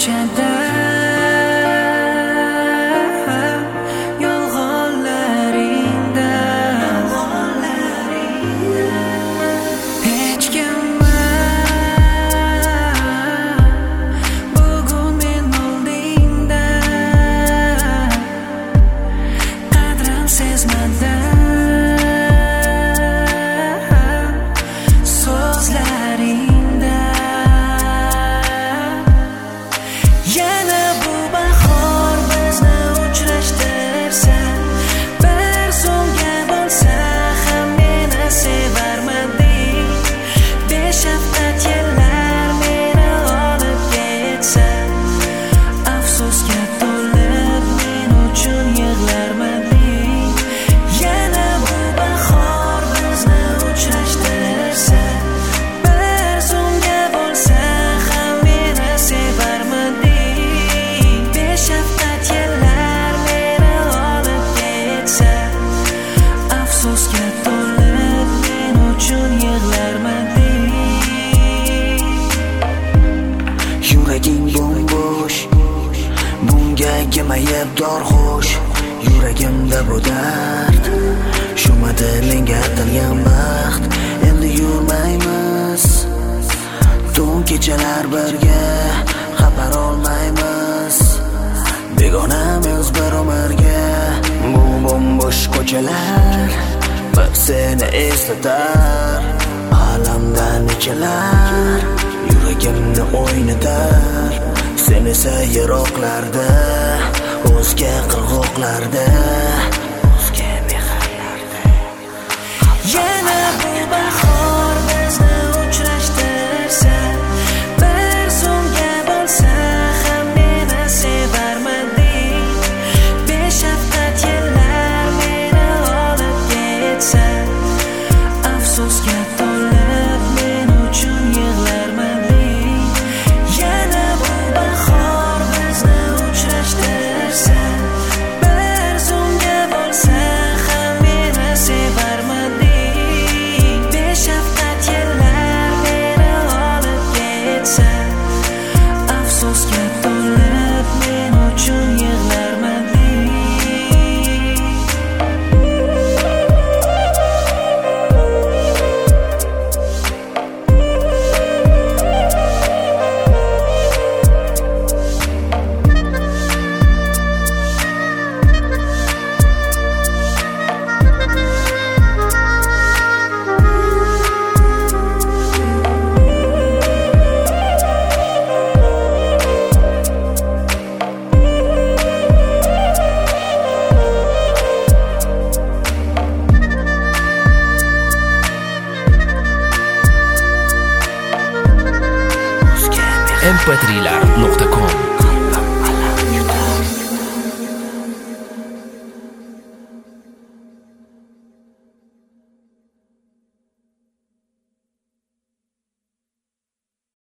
ko'chada Yemayib dorxush yuragimda bu dard shumadi menga atalgan baxt endi yurmaymiz tun kechalar birga xabar olmaymiz begonamiz bir umrga bu bombo'sh ko'chalar bir seni eslatar alamda nechalar yuragimni o'ynatar sen esa yiroqlarda o'zga qirg'oqlarda o'zga mehrlarda yana bu bahor bizni uchrashtirsa bir so'mga bo'lsa ham meni sevarmading beshafqat yillar meni olib ketsa afsusga to'lib men uchun yig'larmading yana bu bahor bizni uchrashtirsa bir so'mga bo'lsa ham meni sevarmading beshafqat yillar meni olib ketsa afsusga to'lib men uchun yig'larmading mp3lar.com